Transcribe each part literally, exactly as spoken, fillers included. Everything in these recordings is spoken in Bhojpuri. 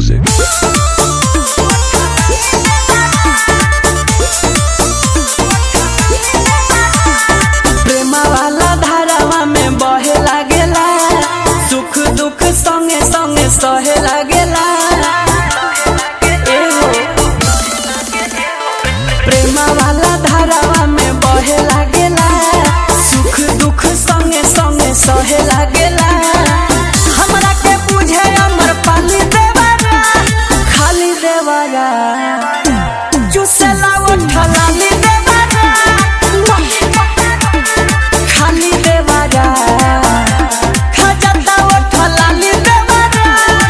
music. प्रेम वाला धारावा में बहे लागेला, सुख दुख संगे संगे सहे लागेला। प्रेम वाला धारावा में बहे लागेला, सुख दुख संगे संगे सहे लागेला। हमरा के बुझे अमर पाली देवारा, खाली देवारा चुसेला उठला ली देवारा, खाली देवारा खजता उठला ली देवारा।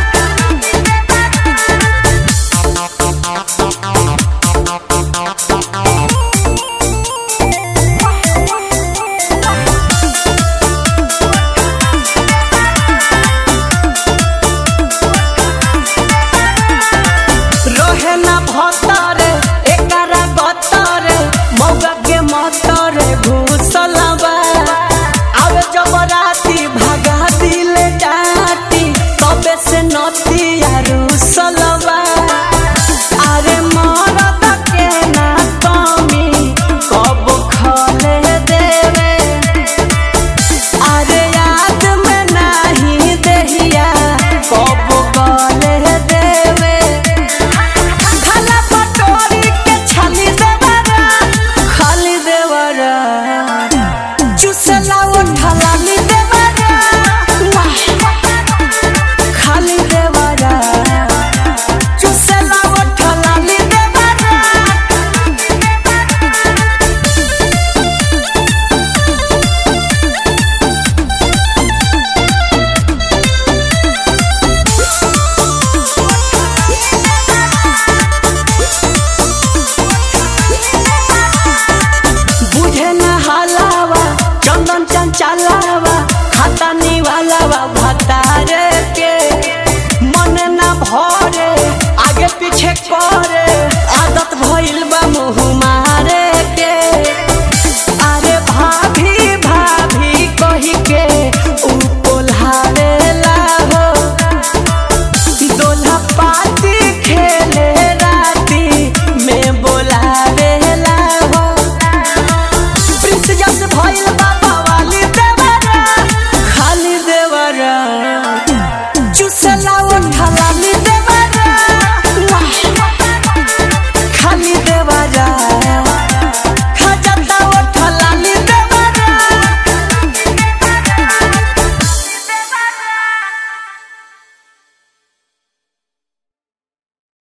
रोहे ना भतरे एकरा गतरे, मौगा के मतरे घुसलबा। आवे जब राती भागा दिले डाटी, तबे से नतिया रुसलबा। अरे मरद के ना कमी कब खले देवे, अरे याद में नहीं देहिया कब गले देवे। खाला पटोरी के छाली देवरा, खाली देवरा चुसला उठला ली देवरा, खाली देवरा चुसला उठला ली देवरा। बुझे न हलावा चंदन चंचलावा, खाता निवालावा भतारे के मन न भरे, आगे पीछे करे आदत भइल बा मुँह मारे के। अरे भाभी भाभी कही के उ कोल्हावेला हो, दोल्हा पाती खेले राती में बोलावेला हो। प्रिंस जस भइल बाबा वाली देवरा, खाली देवरा चुसला उठला ली देवरा, खाली देवरा।